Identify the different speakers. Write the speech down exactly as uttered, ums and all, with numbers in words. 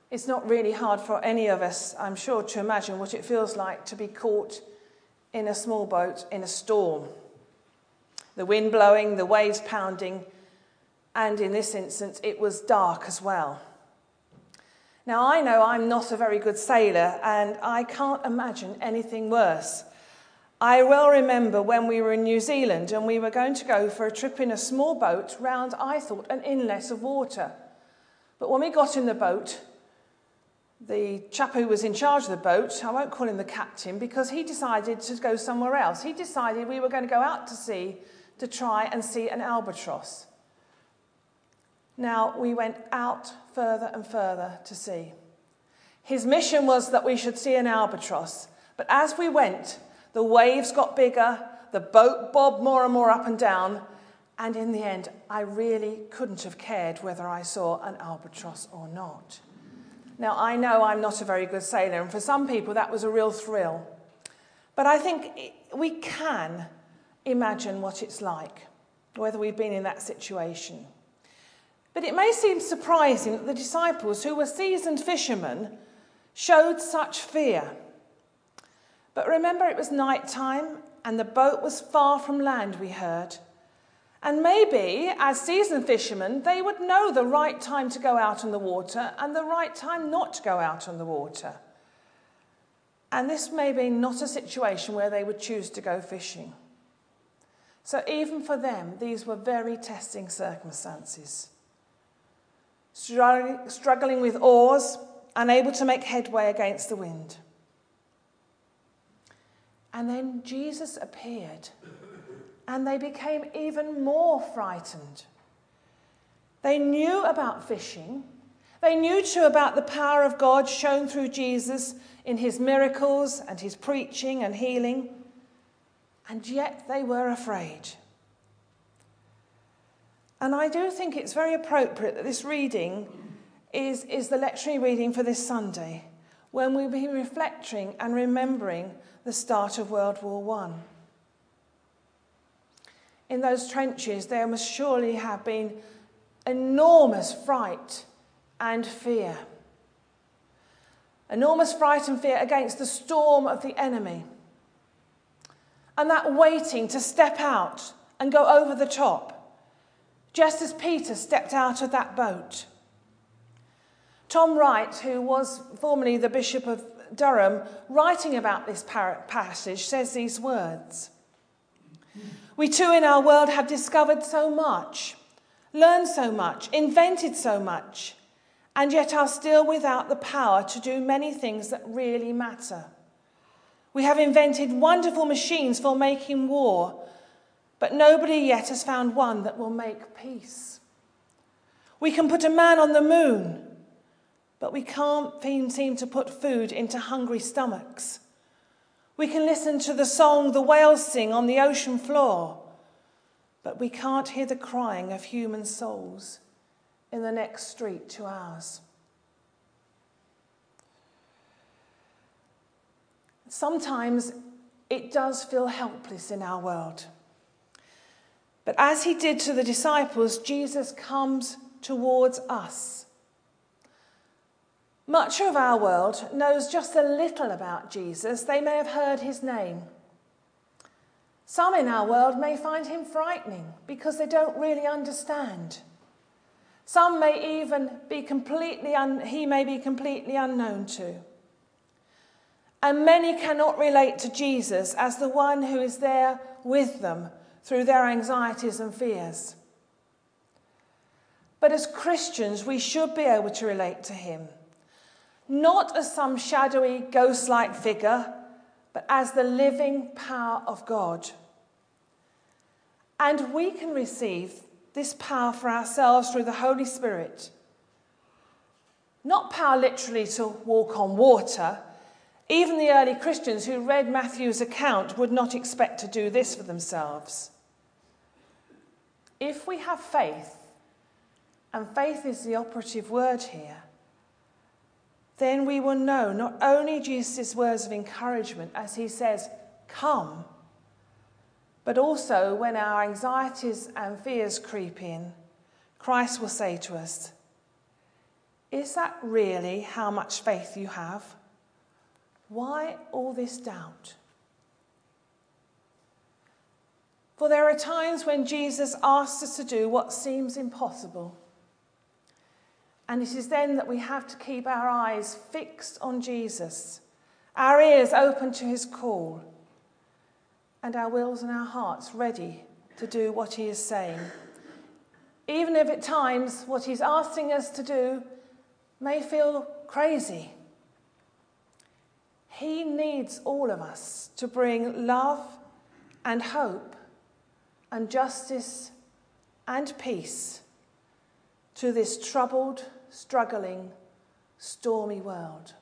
Speaker 1: It's not really hard for any of us, I'm sure, to imagine what it feels like to be caught in a small boat in a storm. The wind blowing, the waves pounding, and in this instance, it was dark as well. Now, I know I'm not a very good sailor, and I can't imagine anything worse. I well remember when we were in New Zealand and we were going to go for a trip in a small boat round, I thought, an inlet of water. But when we got in the boat, the chap who was in charge of the boat, I won't call him the captain, because he decided to go somewhere else. He decided we were going to go out to sea to try and see an albatross. Now, we went out further and further to sea. His mission was that we should see an albatross, but as we went, the waves got bigger, the boat bobbed more and more up and down, and in the end, I really couldn't have cared whether I saw an albatross or not. Now, I know I'm not a very good sailor, and for some people that was a real thrill. But I think we can imagine what it's like, whether we've been in that situation. But it may seem surprising that the disciples, who were seasoned fishermen, showed such fear. But remember, it was night time, and the boat was far from land, we heard. And maybe, as seasoned fishermen, they would know the right time to go out on the water and the right time not to go out on the water. And this may be not a situation where they would choose to go fishing. So even for them, these were very testing circumstances. Struggling with oars, unable to make headway against the wind. And then Jesus appeared, and they became even more frightened. They knew about fishing. They knew too about the power of God shown through Jesus in his miracles and his preaching and healing. And yet they were afraid. And I do think it's very appropriate that this reading is, is the lectionary reading for this Sunday, when we'll be reflecting and remembering the start of World War One. In those trenches, there must surely have been enormous fright and fear. Enormous fright and fear against the storm of the enemy. And that waiting to step out and go over the top, just as Peter stepped out of that boat. Tom Wright, who was formerly the Bishop of Durham, writing about this passage, says these words. We too in our world have discovered so much, learned so much, invented so much, and yet are still without the power to do many things that really matter. We have invented wonderful machines for making war, but nobody yet has found one that will make peace. We can put a man on the moon, but we can't seem to put food into hungry stomachs. We can listen to the song the whales sing on the ocean floor, but we can't hear the crying of human souls in the next street to ours. Sometimes it does feel helpless in our world. But as he did to the disciples, Jesus comes towards us. Much of our world knows just a little about Jesus. They may have heard his name. Some in our world may find him frightening because they don't really understand. Some may even be completely, un- he may be completely unknown to. And many cannot relate to Jesus as the one who is there with them through their anxieties and fears. But as Christians, we should be able to relate to him, not as some shadowy, ghost-like figure, but as the living power of God. And we can receive this power for ourselves through the Holy Spirit. Not power literally to walk on water. Even the early Christians who read Matthew's account would not expect to do this for themselves. If we have faith, and faith is the operative word here, then we will know not only Jesus' words of encouragement as he says, come, but also when our anxieties and fears creep in, Christ will say to us, Is that really how much faith you have? Why all this doubt? For there are times when Jesus asks us to do what seems impossible. And it is then that we have to keep our eyes fixed on Jesus, our ears open to his call, and our wills and our hearts ready to do what he is saying. Even if at times what he's asking us to do may feel crazy. He needs all of us to bring love and hope and justice and peace to this troubled, struggling, stormy world.